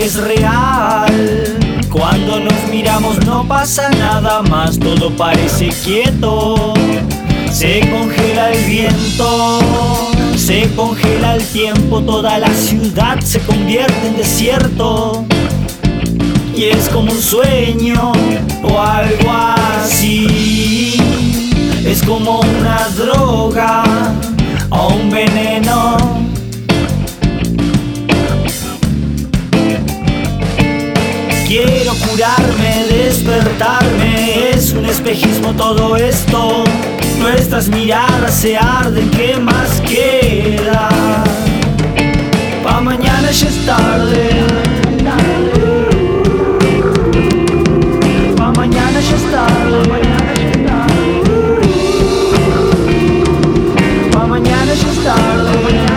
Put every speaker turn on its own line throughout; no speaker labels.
es real. Cuando nos miramos no pasa nada más, todo parece quieto. Se congela el viento, se congela el tiempo, toda la ciudad se convierte en desierto. Y es como un sueño o algo así, es como una droga o un veneno. Quiero curarme, despertarme, es un espejismo todo esto. Nuestras miradas se arden, ¿qué más queda? Pa' mañana ya es tarde. Pa' mañana ya es tarde. Pa' mañana ya es tarde.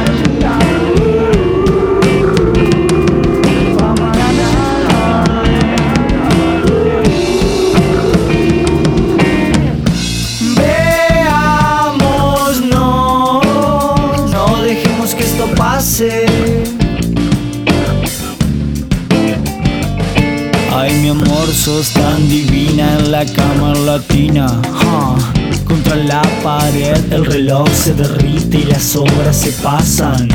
Ay, mi amor, sos tan divina en la cama latina. Contra la pared el reloj se derrite y las horas se pasan.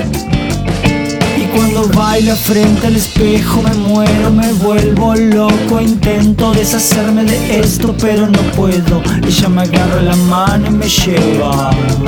Y cuando baila frente al espejo me muero, me vuelvo loco. Intento deshacerme de esto pero no puedo. Ella me agarra la mano y me lleva.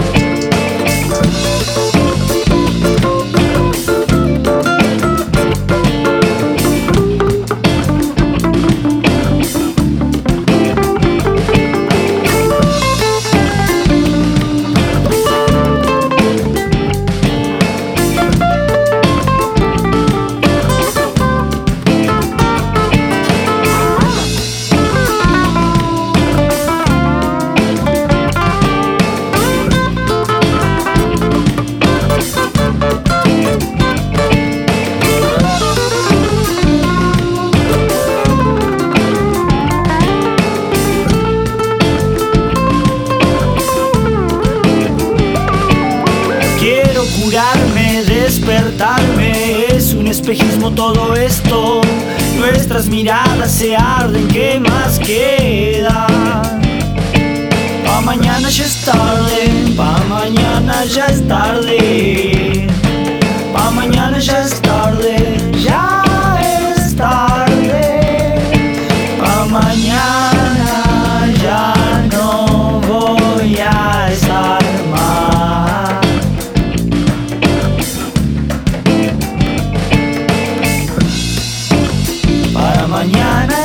Curarme, despertarme, es un espejismo todo esto. Nuestras miradas se arden, ¿qué más queda? Pa' mañana ya es tarde, pa' mañana ya es tarde. Pa' mañana ya es tarde, ya es tarde. Pa' mañana ya no voy a estar más. Para mañana